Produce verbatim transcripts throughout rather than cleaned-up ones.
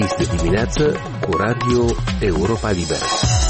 Este dimineață cu Radio Europa Liberă.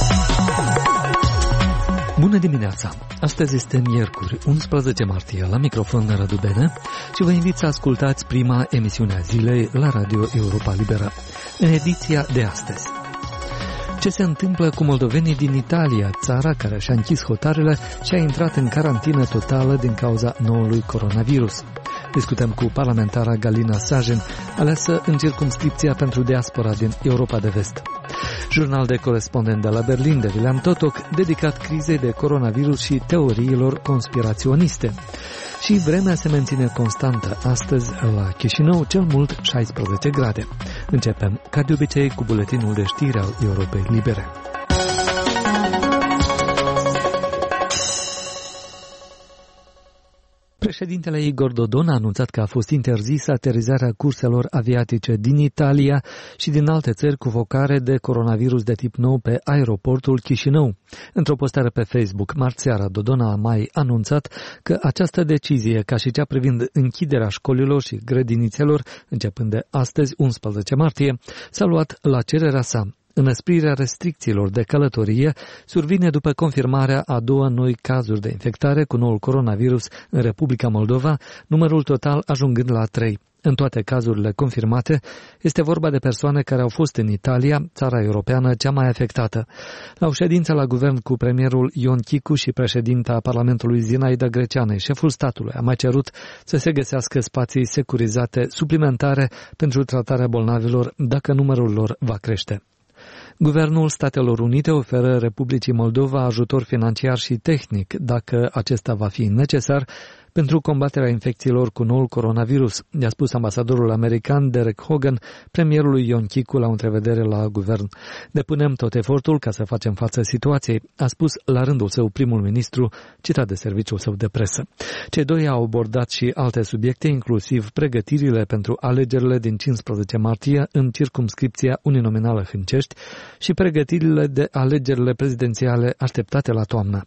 Bună dimineața! Astăzi este miercuri, unsprezece martie, la microfon Radu Bene și vă invit să ascultați prima emisiune a zilei la Radio Europa Liberă. În ediția de astăzi: ce se întâmplă cu moldovenii din Italia, țara care și-a închis hotarele și a intrat în carantină totală din cauza noului coronavirus. Discutăm cu parlamentara Galina Sajin, aleasă în circumscripția pentru diaspora din Europa de Vest. Jurnal de corespondent de la Berlin de William Totok, dedicat crizei de coronavirus și teoriilor conspiraționiste. Și vremea se menține constantă. Astăzi, la Chișinău, cel mult șaisprezece grade. Începem, ca de obicei, cu buletinul de știri al Europei Libere. Președintele Igor Dodon a anunțat că a fost interzisă aterizarea curselor aviatice din Italia și din alte țări cu focare de coronavirus de tip nou pe aeroportul Chișinău. Într-o postare pe Facebook, marți seara, Dodon a mai anunțat că această decizie, ca și cea privind închiderea școlilor și grădinițelor, începând de astăzi, unsprezece martie, s-a luat la cererea sa. Înăsprirea restricțiilor de călătorie survine după confirmarea a două noi cazuri de infectare cu noul coronavirus în Republica Moldova, numărul total ajungând la trei. În toate cazurile confirmate, este vorba de persoane care au fost în Italia, țara europeană cea mai afectată. La o ședință la guvern cu premierul Ion Chicu și președinta Parlamentului Zinaida Greceană, șeful statului a mai cerut să se găsească spații securizate suplimentare pentru tratarea bolnavilor dacă numărul lor va crește. Guvernul Statelor Unite oferă Republicii Moldova ajutor financiar și tehnic, dacă acesta va fi necesar, pentru combaterea infecțiilor cu noul coronavirus, i-a spus ambasadorul american Derek Hogan premierului Ion Chicu la o întrevedere la guvern. Depunem tot efortul ca să facem față situației, a spus la rândul său primul ministru, citat de serviciul său de presă. Cei doi au abordat și alte subiecte, inclusiv pregătirile pentru alegerile din cincisprezece martie în circumscripția uninominală Hâncești și pregătirile de alegerile prezidențiale așteptate la toamnă.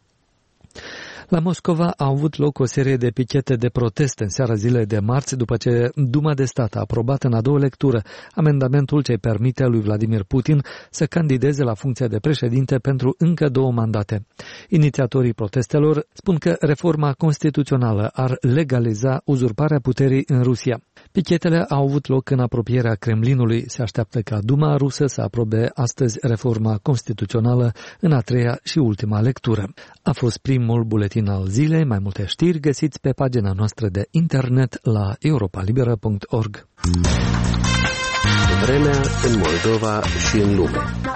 La Moscova a avut loc o serie de pichete de protest în seara zilei de marți, după ce Duma de Stat a aprobat în a doua lectură amendamentul ce permite lui Vladimir Putin să candideze la funcția de președinte pentru încă două mandate. Inițiatorii protestelor spun că reforma constituțională ar legaliza uzurparea puterii în Rusia. Pichetele au avut loc în apropierea Kremlinului. Se așteaptă ca Duma rusă să aprobe astăzi reforma constituțională în a treia și ultima lectură. A fost primul buletin al zilei. Mai multe știri găsiți pe pagina noastră de internet la europa liberă punct org. Vremea în Moldova și în lume.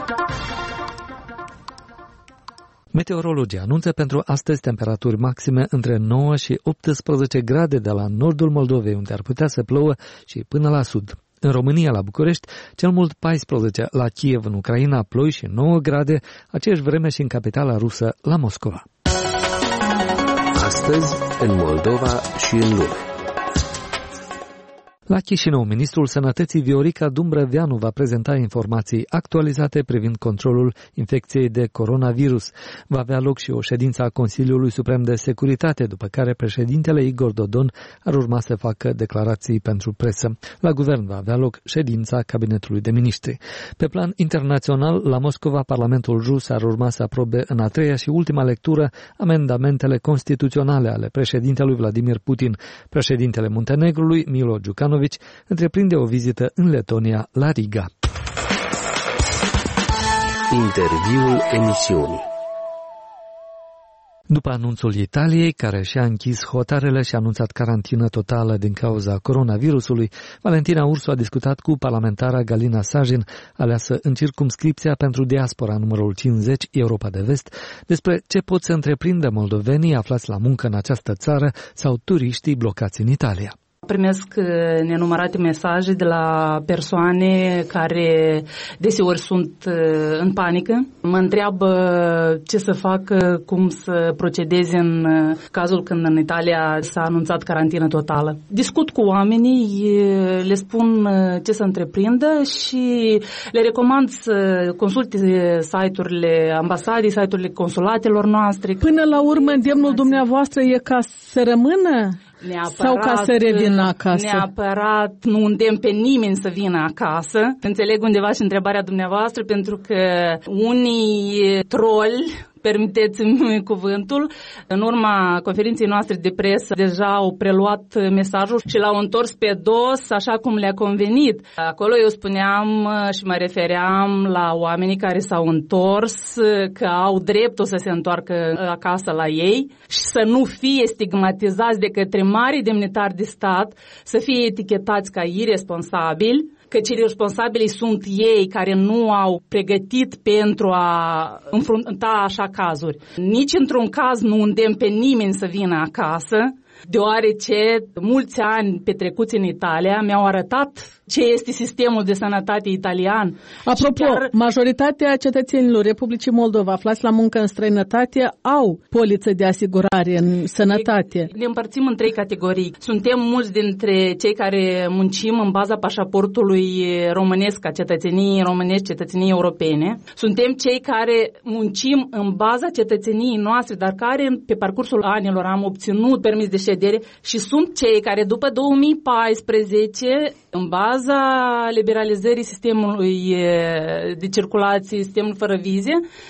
Meteorologii anunță pentru astăzi temperaturi maxime între nouă și optsprezece grade de la nordul Moldovei, unde ar putea să plouă, și până la sud. În România, la București, cel mult paisprezece, la Kiev, în Ucraina, ploi și nouă grade, aceeași vreme și în capitala rusă, la Moscova. Astăzi, în Moldova și în lume. La Chișinău, ministrul Sănătății Viorica Dumbrăveanu va prezenta informații actualizate privind controlul infecției de coronavirus. Va avea loc și o ședință a Consiliului Suprem de Securitate, după care președintele Igor Dodon ar urma să facă declarații pentru presă. La guvern va avea loc ședința Cabinetului de Miniștri. Pe plan internațional, la Moscova, Parlamentul rus ar urma să aprobe în a treia și ultima lectură amendamentele constituționale ale președintelui Vladimir Putin. Președintele Muntenegrului, Milo Djukanovic, întreprinde o vizită în Letonia, la Riga. Interviul emisiunii. După anunțul Italiei, care și-a închis hotarele și a anunțat carantină totală din cauza coronavirusului, Valentina Ursu a discutat cu parlamentara Galina Sajin, aleasă în circumscripția pentru diaspora numărul cincizeci, Europa de Vest, despre ce pot să întreprindă moldovenii aflați la muncă în această țară sau turiștii blocați în Italia. Primesc nenumărate mesaje de la persoane care deseori sunt în panică. Mă întreabă ce să facă, cum să procedeze în cazul când în Italia s-a anunțat carantină totală. Discut cu oamenii, le spun ce să întreprindă și le recomand să consulte site-urile ambasadei, site-urile consulatelor noastre. Până la urmă, îndemnul dumneavoastră e ca să rămână neapărat, sau ca să revină acasă? Neapărat nu îndemn pe nimeni să vină acasă. Înțeleg undeva și întrebarea dumneavoastră, pentru că unii troli, permiteți-mi cuvântul, în urma conferinței noastre de presă deja au preluat mesajul și l-au întors pe dos așa cum le-a convenit. Acolo eu spuneam și mă refeream la oamenii care s-au întors, că au dreptul să se întoarcă acasă la ei și să nu fie stigmatizați de către mari demnitari de stat, să fie etichetați ca irresponsabili, că cei responsabili sunt ei care nu au pregătit pentru a înfrunta așa cazuri. Nici într-un caz nu îndemn pe nimeni să vină acasă, deoarece mulți ani petrecuți în Italia mi-au arătat ce este sistemul de sănătate italian. Apropo, chiar majoritatea cetățenilor Republicii Moldova aflați la muncă în străinătate au poliță de asigurare în sănătate. Ne împărțim în trei categorii. Suntem mulți dintre cei care muncim în baza pașaportului românesc, ca cetățenii românești, cetățenii europene. Suntem cei care muncim în baza cetățeniei noastre, dar care pe parcursul anilor am obținut permis de ședere, și sunt cei care după două mii paisprezece, în baza liberalizării sistemului de circulație, sistemul fără vize,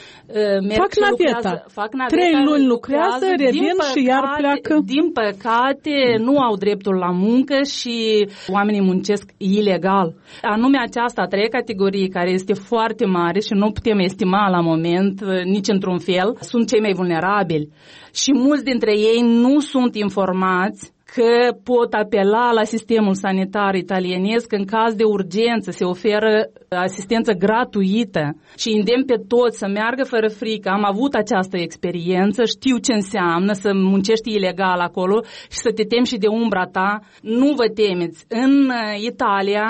fac naveta. Fac naveta. Trei luni lucrează, revin păcate, și iar pleacă. Din păcate, nu au dreptul la muncă și oamenii muncesc ilegal. Anume aceasta, a treia categorie, care este foarte mare și nu putem estima la moment nici într-un fel, sunt cei mai vulnerabili. Și mulți dintre ei nu sunt informați că pot apela la sistemul sanitar italienesc în caz de urgență, se oferă asistență gratuită și îndemn pe toți să meargă fără frică. Am avut această experiență, știu ce înseamnă să muncești ilegal acolo și să te temi și de umbra ta. Nu vă temeți. În Italia,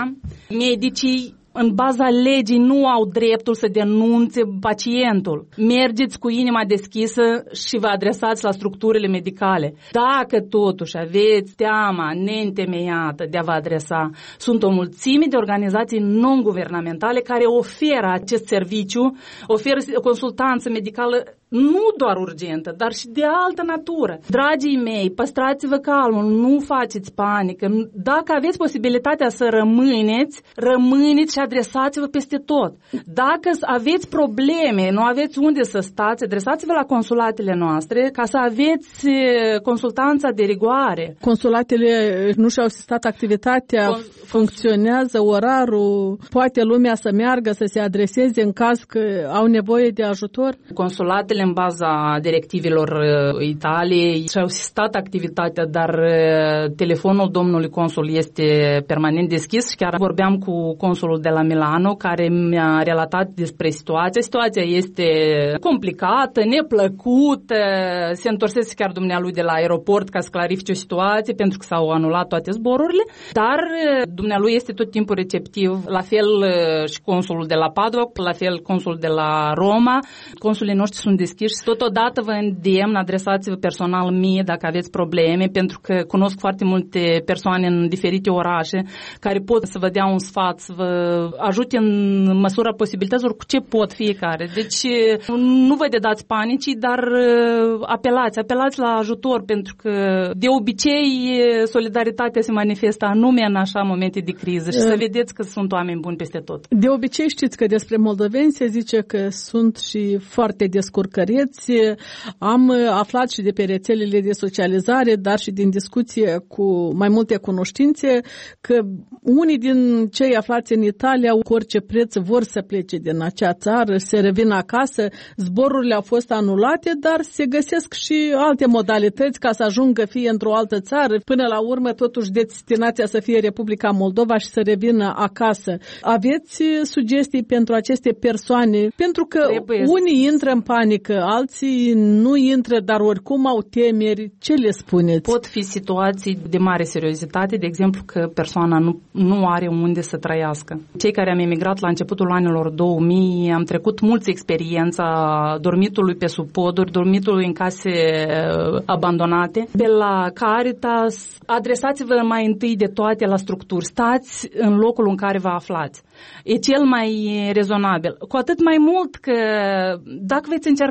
medicii în baza legii nu au dreptul să denunțe pacientul. Mergeți cu inima deschisă și vă adresați la structurile medicale. Dacă totuși aveți teama neîntemeiată de a vă adresa, sunt o mulțime de organizații non-guvernamentale care oferă acest serviciu, oferă consultanță medicală nu doar urgentă, dar și de altă natură. Dragii mei, păstrați-vă calmul, nu faceți panică. Dacă aveți posibilitatea să rămâneți, rămâneți și adresați-vă peste tot. Dacă aveți probleme, nu aveți unde să stați, adresați-vă la consulatele noastre ca să aveți consultanța de rigoare. Consulatele nu și-au asistat activitatea, Con- funcționează orarul, poate lumea să meargă, să se adreseze în caz că au nevoie de ajutor? Consulatele în baza directivelor uh, Italiei și-au asistat activitatea, dar uh, telefonul domnului consul este permanent deschis și chiar vorbeam cu consulul de la Milano care mi-a relatat despre situația. Situația este complicată, neplăcută, se întorsese chiar dumnealui de la aeroport ca să clarifice o situație pentru că s-au anulat toate zborurile, dar uh, dumnealui este tot timpul receptiv, la fel uh, și consulul de la Padova, la fel consulul de la Roma. Consulii noștri sunt deschiși. Totodată vă îndemn, adresați-vă personal mie dacă aveți probleme, pentru că cunosc foarte multe persoane în diferite orașe care pot să vă dea un sfat, să vă ajute în măsura posibilităților cu ce pot fiecare. Deci nu vă dedați panicii, dar apelați, apelați la ajutor, pentru că de obicei solidaritatea se manifestă anume în așa momente de criză și să vedeți că sunt oameni buni peste tot. De obicei știți că despre moldoveni se zice că sunt și foarte descurcăreți. Am aflat și de pe rețelele de socializare, dar și din discuție cu mai multe cunoștințe, că unii din cei aflați în Italia cu orice preț vor să plece din acea țară, se revin acasă, zborurile au fost anulate, dar se găsesc și alte modalități ca să ajungă fie într-o altă țară, până la urmă totuși destinația să fie Republica Moldova și să revină acasă. Aveți sugestii pentru aceste persoane? Pentru că Trebuie. unii intră în panică, alții nu intră, dar oricum au temeri. Ce le spuneți? Pot fi situații de mare seriozitate, de exemplu că persoana nu, nu are unde să trăiască. Cei care am emigrat la începutul anilor două mii, am trecut mulți experiența dormitului pe sub poduri, dormitului în case abandonate. Pe la Caritas, adresați-vă mai întâi de toate la structuri. Stați în locul în care vă aflați. E cel mai rezonabil. Cu atât mai mult că dacă veți încerca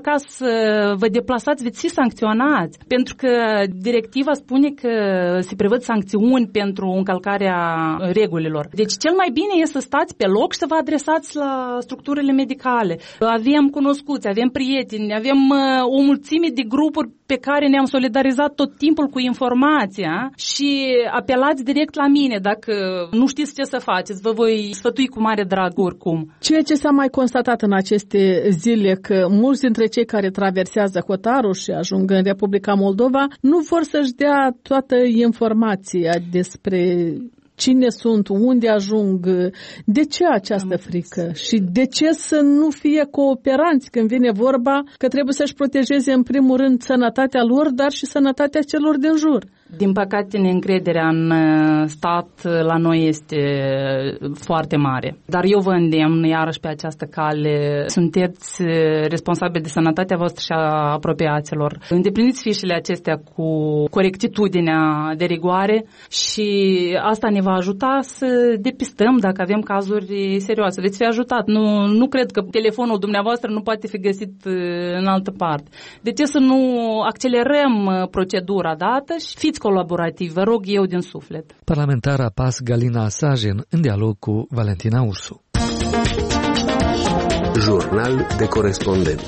încercați să vă deplasați, veți fi sancționați. Pentru că directiva spune că se prevăd sancțiuni pentru încălcarea regulilor. Deci cel mai bine e să stați pe loc și să vă adresați la structurile medicale. Avem cunoscuți, avem prieteni, avem o mulțime de grupuri pe care ne-am solidarizat tot timpul cu informația și apelați direct la mine dacă nu știți ce să faceți. Vă voi sfătui cu mare drag oricum. Ceea ce s-a mai constatat în aceste zile, că mulți dintre cei care traversează hotarul și ajung în Republica Moldova nu vor să-și dea toată informația despre cine sunt, unde ajung, de ce această frică și de ce să nu fie cooperanți când vine vorba că trebuie să-și protejeze în primul rând sănătatea lor, dar și sănătatea celor din jur. Din păcate, neîncrederea în stat la noi este foarte mare. Dar eu vă îndemn iarăși pe această cale. Sunteți responsabili de sănătatea voastră și a apropiaților. Îndepliniți fișele acestea cu corectitudinea de rigoare și asta ne va ajuta să depistăm dacă avem cazuri serioase. Veți fi ajutat. Nu, nu cred că telefonul dumneavoastră nu poate fi găsit în altă parte. De ce să nu accelerăm procedura dată și fiți colaborativ, vă rog eu din suflet. Parlamentara P A S Galina Sajen în dialog cu Valentina Ursu. Jurnal de corespondent.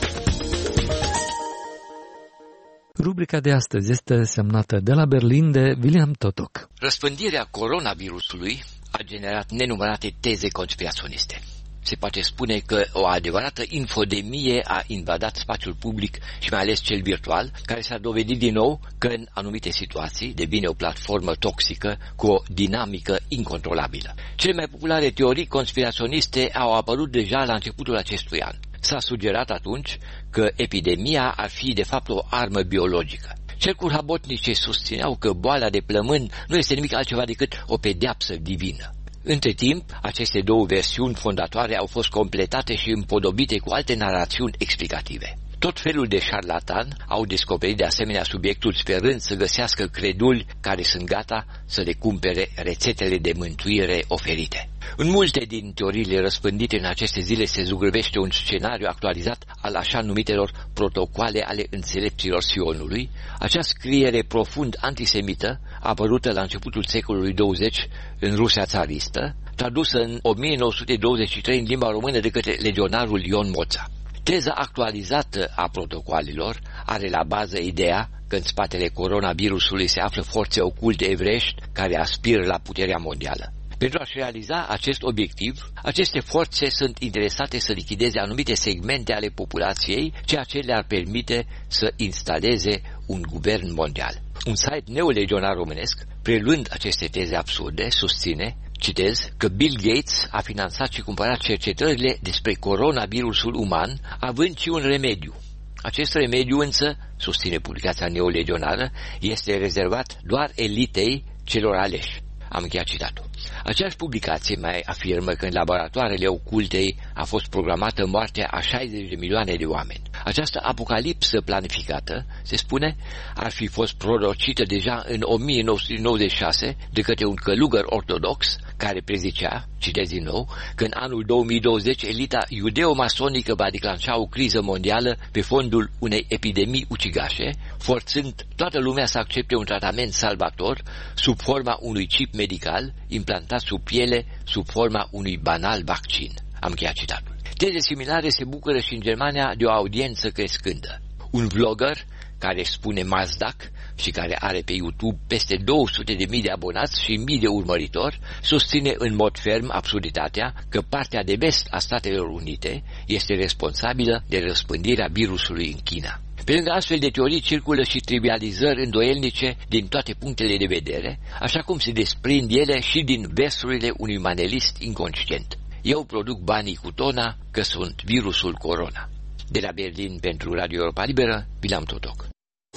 Rubrica de astăzi este semnată de la Berlin de William Totok. Răspândirea coronavirusului a generat nenumărate teze conspiraționiste. Se poate spune că o adevărată infodemie a invadat spațiul public și mai ales cel virtual, care s-a dovedit din nou că în anumite situații devine o platformă toxică cu o dinamică incontrolabilă. Cele mai populare teorii conspiraționiste au apărut deja la începutul acestui an. S-a sugerat atunci că epidemia ar fi de fapt o armă biologică. Cercuri habotnice susțineau că boala de plămân nu este nimic altceva decât o pedeapsă divină. Între timp, aceste două versiuni fondatoare au fost completate și împodobite cu alte narațiuni explicative. Tot felul de șarlatani au descoperit de asemenea subiectul sperând să găsească creduli care sunt gata să le cumpere rețetele de mântuire oferite. În multe din teoriile răspândite în aceste zile se zugrăvește un scenariu actualizat al așa numitelor protocoale ale înțelepților Sionului, acea scriere profund antisemită apărută la începutul secolului douăzeci în Rusia țaristă, tradusă în o mie nouă sute douăzeci și trei în limba română de către legionarul Ion Moța. Teza actualizată a protocoalelor are la bază ideea că în spatele coronavirusului se află forțe oculte evreiești care aspiră la puterea mondială. Pentru a-și realiza acest obiectiv, aceste forțe sunt interesate să lichideze anumite segmente ale populației, ceea ce le-ar permite să instaleze un guvern mondial. Un site neolegionar românesc, preluând aceste teze absurde, susține, citez, că Bill Gates a finanțat și cumpărat cercetările despre coronavirusul uman, având și un remediu. Acest remediu însă, susține publicația neolegionară, este rezervat doar elitei celor aleși. Am încheiat citatul. Aceeași publicație mai afirmă că în laboratoarele ocultei a fost programată moartea a șaizeci de milioane de oameni. Această apocalipsă planificată, se spune, ar fi fost prorocită deja în o mie nouă sute nouăzeci și șase de către un călugăr ortodox care prezicea, citez din nou, că în anul două mii douăzeci elita iudeo-masonică va declanșa o criză mondială pe fondul unei epidemii ucigașe, forțând toată lumea să accepte un tratament salvator sub forma unui chip medical implantat sub piele sub forma unui banal vaccin. Am încheiat citatul. Teze similare se bucură și în Germania de o audiență crescândă. Un vlogger care spune Mazdak și care are pe YouTube peste două sute de mii de abonați și mii de urmăritori, susține în mod ferm absurditatea că partea de vest a Statelor Unite este responsabilă de răspândirea virusului în China. Pe lângă astfel de teorii circulă și trivializări îndoielnice din toate punctele de vedere, așa cum se desprind ele și din versurile unui manelist inconștient. Eu produc banii cu tona că sunt virusul corona. De la Berlin pentru Radio Europa Liberă, William Totok.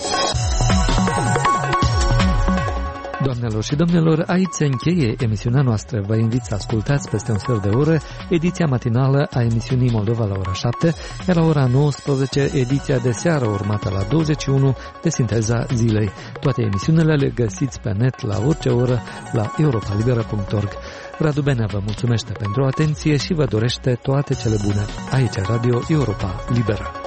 Doamnelor și domnilor, aici se încheie emisiunea noastră. Vă invit să ascultați peste un sfert de oră ediția matinală a emisiunii Moldova la ora șapte, iar la ora nouăsprezece ediția de seară urmată la douăzeci și unu de Sinteza Zilei. Toate emisiunile le găsiți pe net la orice oră la europa libera punct org. Radu Benea vă mulțumește pentru atenție și vă dorește toate cele bune. Aici Radio Europa Liberă.